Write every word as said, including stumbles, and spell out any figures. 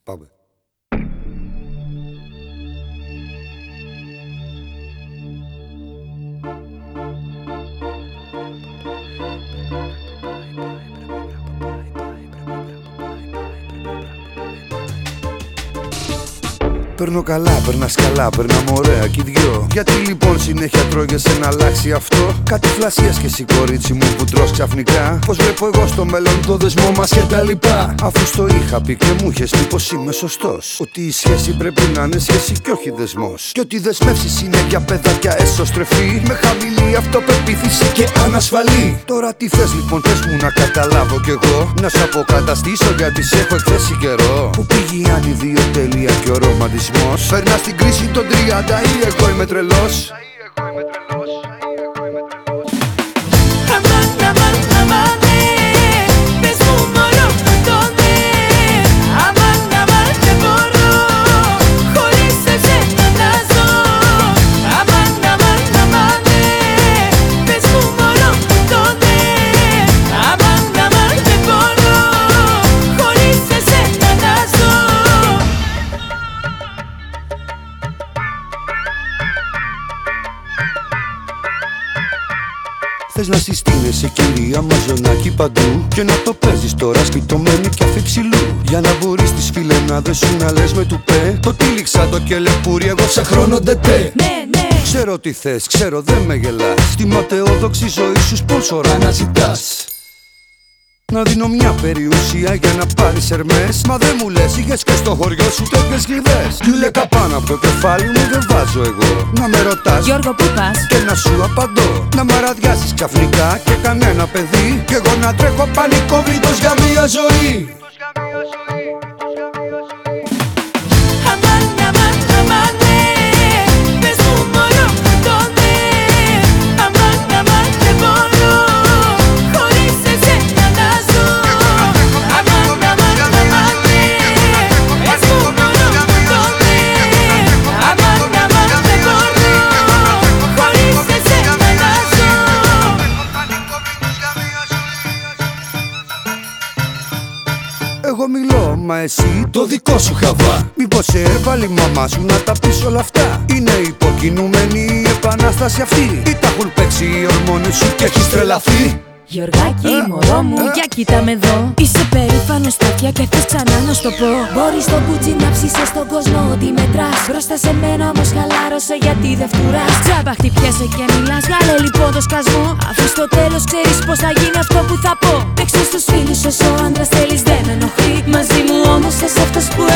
Πάμε. Παίρνω καλά, περνάς καλά, περνάμε ωραία κι οι δυο. Γιατί λοιπόν συνέχεια τρώγεσαι να αλλάξει αυτό? Κάτι φλασιές και εσύ κορίτσι μου που τρως ξαφνικά. Πως βλέπω εγώ στο μέλλον το δεσμό μας και τα λοιπά. Αφού στο είχα πει και μου είχες πει πως είμαι σωστός. Ότι η σχέση πρέπει να είναι σχέση κι όχι δεσμός. Και ότι οι δεσμεύσεις είναι για παιδάκια έσωστρεφή, με χαμηλή αυτοπεποίθηση και ανασφαλή. Τώρα τι θες λοιπόν, πες μου να καταλάβω κι εγώ. Να σου αποκαταστήσω γιατί σε έχω εκθέσει καιρό. Που πήγε η ανιδιοτέλεια και ο ρομαντισμός. Φέρνα στην κρίση των τριάντα ή εγώ είμαι τρελός. Αμάν, αμάν, αμάν, πες μου μωρό το ναι. Αμάν, αμάν, δεν μπορώ χωρίς εσένα να ζω. Αμάν, αμάν, αμάν, πες μου μωρό το ναι. Αμάν, αμάν, δεν μπορώ χωρίς εσένα να ζω. Θες να συστήνεσαι κυρία Μαζονάκη παντού και να το παίζεις τώρα σπιτωμένη κι αφιψηλού. Για να μπορείς τις φιλενάδες σου να λες με τουπέ το τύλιξα το κελεπούρι εγώ σε χρόνο ντετέ. Ναι, ναι. Ξέρω τι θες, ξέρω δεν με γελάς. Στη ματαιόδοξη ζωή σου σπόνσορα να ζητάς. Να δίνω μια περιουσία για να πάρεις Ερμές. Μα δεν μου λες, είχες και στο χωριό σου τέτοιες κλειδές. Τουλέκα πάνω από το κεφάλι μου δεν βάζω εγώ. Να με ρωτάς Γιώργο που πας και να σου απαντώ. Να μ' αραδιάσεις ξαφνικά και κανένα παιδί. Κι εγώ να τρέχω πανικόβλητος για μια ζωή. Αμάν, αμάν, αμάν, πες μου μωρό το ναι. Αμάν, αμάν, δεν μπορώ χωρίς εσένα να ζω. Αμάν, αμάν, αμάν, πες μου μωρό το ναι. Αμάν, αμάν, δεν μπορώ χωρίς εσένα να ζω. Εγώ μιλώ, μα εσύ το δικό σου χαβά. Μήπως σε έβαλε η μαμά σου να τα πεις όλα αυτά? Είναι υποκινούμενη η επανάσταση αυτή ή τα έχουν παίξει οι ορμόνες σου και έχεις τρελαθεί? Γιωργάκη, μωρό μου, για κοίτα με εδώ. Είσαι περήφανος τέτοια και θες ξανά να σου το πω. Μπορείς το μπούτσι να ψήσεις στον κόσμο ότι μετράς. Μπροστά σε μένα όμως χαλάρωσε γιατί δεν φτουράς. Τζάμπα χτυπιέσαι και μιλάς, βγάλε λοιπόν το σκασμό. Αφού στο τέλος ξέρεις πως θα γίνει αυτό που θα πω. Παίξε στους φίλους όσο άντρας θέλεις δεν με ενοχλεί. Μαζί μου όμως είσαι αυτός που